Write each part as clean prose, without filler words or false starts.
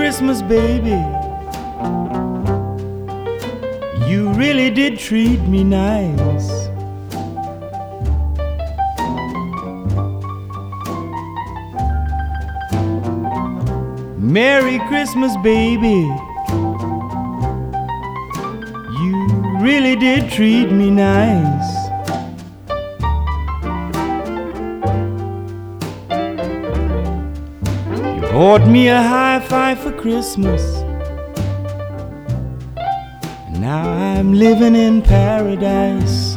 Christmas, baby. You really did treat me nice. Merry Christmas, baby. You really did treat me nice. You bought me a hi-fi for Christmas. And now I'm living in paradise.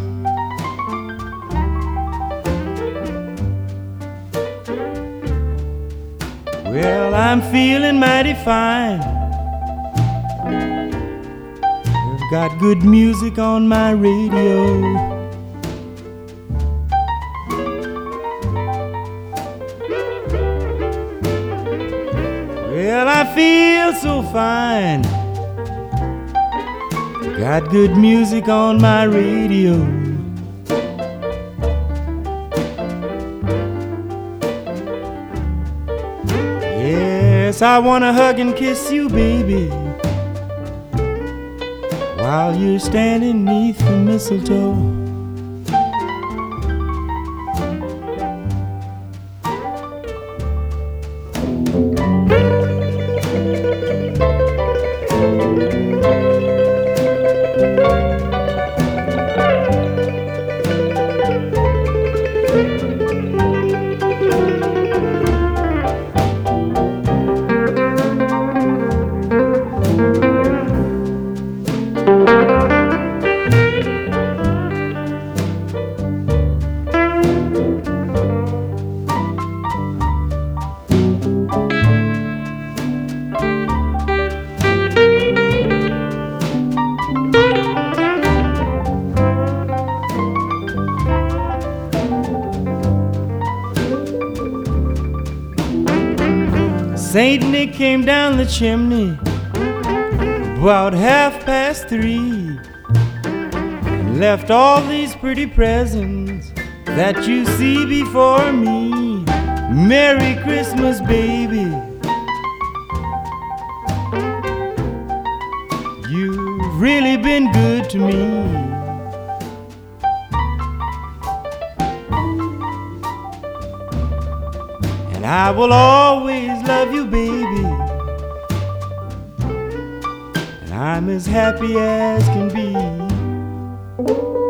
Well, I'm feeling mighty fine. I've got good music on my radio. Well, I feel so fine. Got good music on my radio. Yes, I wanna hug and kiss you, baby, while you're standing neath the mistletoe. Saint Nick came down the chimney about 3:30 and left all these pretty presents that you see before me. Merry Christmas, baby. You've really been good to me. And I will always love you, baby. And I'm as happy as can be.